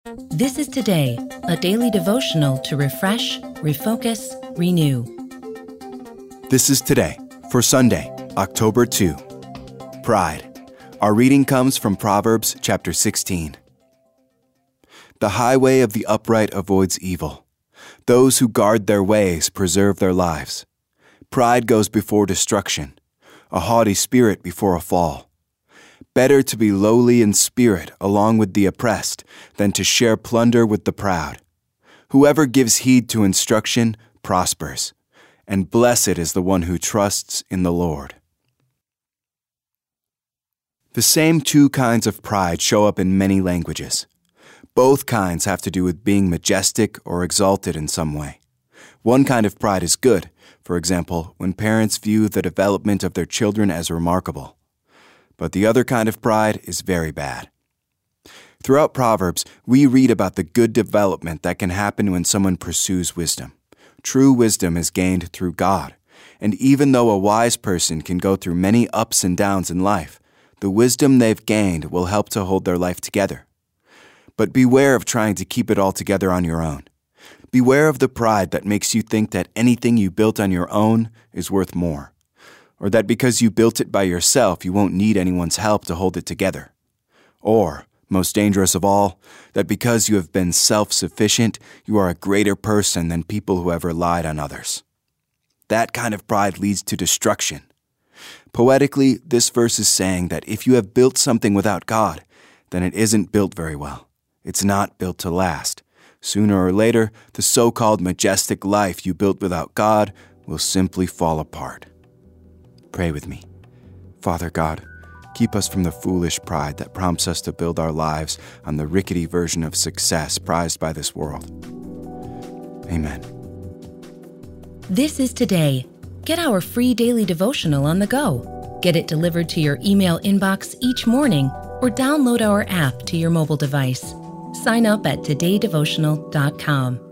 This is Today, a daily devotional to refresh, refocus, renew. This is Today for Sunday, October 2. Pride. Our reading comes from Proverbs chapter 16. The highway of the upright avoids evil. Those who guard their ways preserve their lives. Pride goes before destruction, a haughty spirit before a fall. Better to be lowly in spirit along with the oppressed than to share plunder with the proud. Whoever gives heed to instruction prospers, and blessed is the one who trusts in the Lord. The same two kinds of pride show up in many languages. Both kinds have to do with being majestic or exalted in some way. One kind of pride is good, for example, when parents view the development of their children as remarkable. But the other kind of pride is very bad. Throughout Proverbs, we read about the good development that can happen when someone pursues wisdom. True wisdom is gained through God, and even though a wise person can go through many ups and downs in life, the wisdom they've gained will help to hold their life together. But beware of trying to keep it all together on your own. Beware of the pride that makes you think that anything you built on your own is worth more, or that because you built it by yourself, you won't need anyone's help to hold it together. Or, most dangerous of all, that because you have been self-sufficient, you are a greater person than people who have relied on others. That kind of pride leads to destruction. Poetically, this verse is saying that if you have built something without God, then it isn't built very well. It's not built to last. Sooner or later, the so-called majestic life you built without God will simply fall apart. Pray with me. Father God, keep us from the foolish pride that prompts us to build our lives on the rickety version of success prized by this world. Amen. This is Today. Get our free daily devotional on the go. Get it delivered to your email inbox each morning or download our app to your mobile device. Sign up at todaydevotional.com.